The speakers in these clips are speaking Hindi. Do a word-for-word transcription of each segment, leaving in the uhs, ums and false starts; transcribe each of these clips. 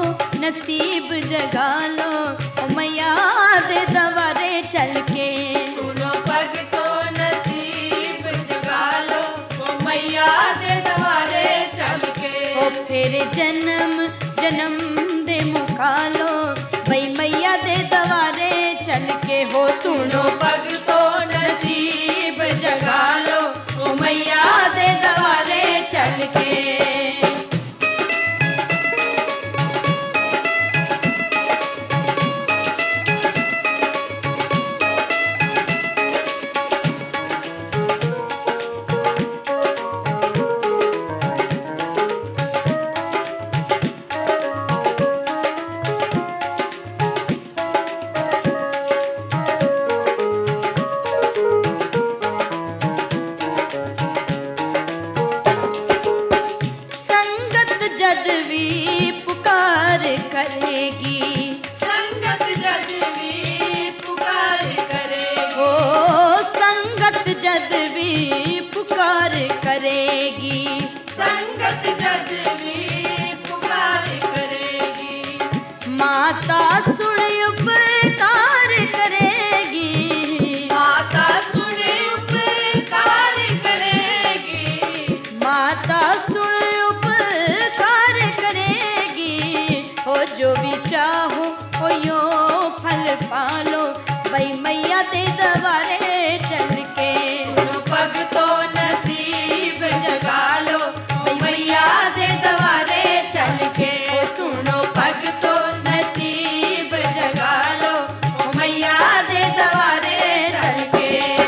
नसीब जगा लो ओ मैया दे दवारे चल के। सुनो भगतो नसीब जगा लो ओ मैया दे दवारे चल के। ओ फिर जन्म जन्म दे मुका लो बई मैया दे दवारे चल के। हो सुनो भगतो नसीब जगा लो ओ मैया दे दवारे चल के। जद भी पुकार करेगी, संगत जद भी पुकार करेगी। ओ संगत जद भी पुकार करेगी, संगत जद भी पुकार करेगी। माता सुन उपकार करेगी, माता सुन उपकार करेगी। माता सुन हो जो भी चाहो हो यो फल पालो बई मैया दे दवारे चल के। सुनो भगतो नसीब जगा लो बई मैया दे दवारे चल के। ओ सुनो भगतो नसीब जगा लो ओ मैया दे दवारे चल के।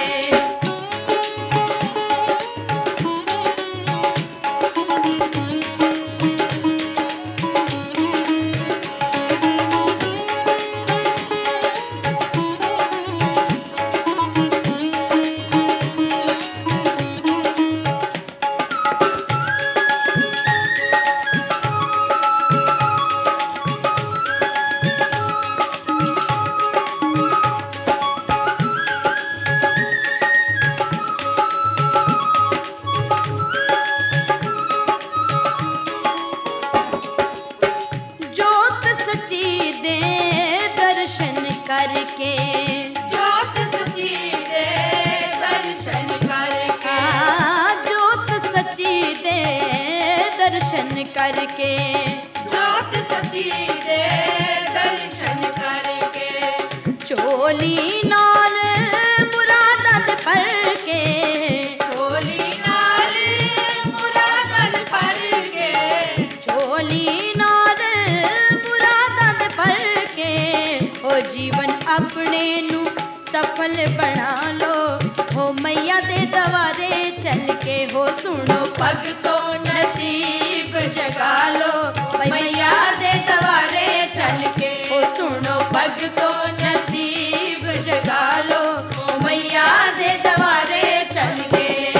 करके जोत सची दे दर्शन करके। जोत सची दे दर्शन करके, जोत सची दे दर्शन करके। चोली नाल मुरादन भर के, चोली नाल मुरादन भर के। चोली नाल मुरादन भर के। ओ जीवन अपने नू सफल बना लो हो मैया दे दवारे चल के। हो सुनो भगतो नसीब जगा लो मैया दे दवारे चल के। हो सुनो भगतो नसीब जगा लो मैया दे दवारे चल के।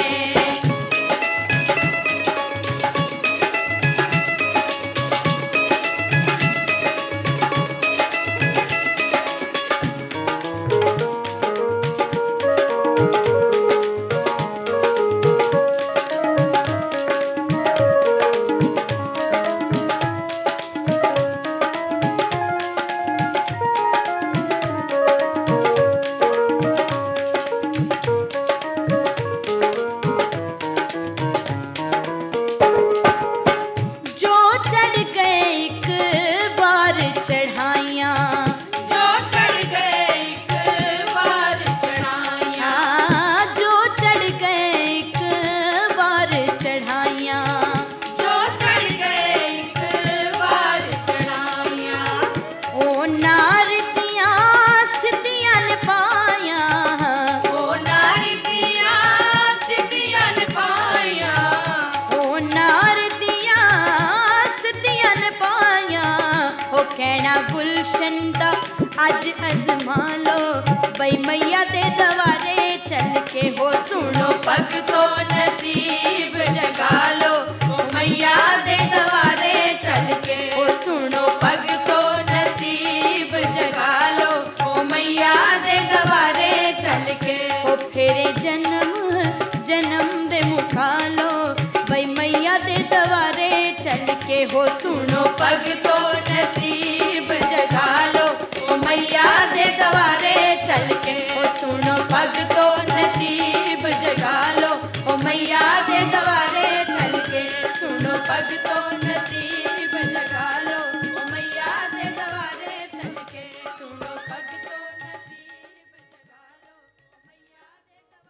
गुलशन दा अज अजमा लो बई मैया दे दवारे चल के। हो सुनो भगतो नसीब जगा लो मैया दे दवारे चल के। हो सुनो भगतो नसीब जगा लो मैया दे दवारे चल के। हो फेरे जन्म जन्म दे मुका लो बई मैया दे दवारे चल के हो सुनो भगतो नसीब जगा लो ओ मैया दे दवारे चल के ओ सुनो भगतो नसीब जगा लो ओ मैया दे दवारे चल के सुनो भगतो नसीब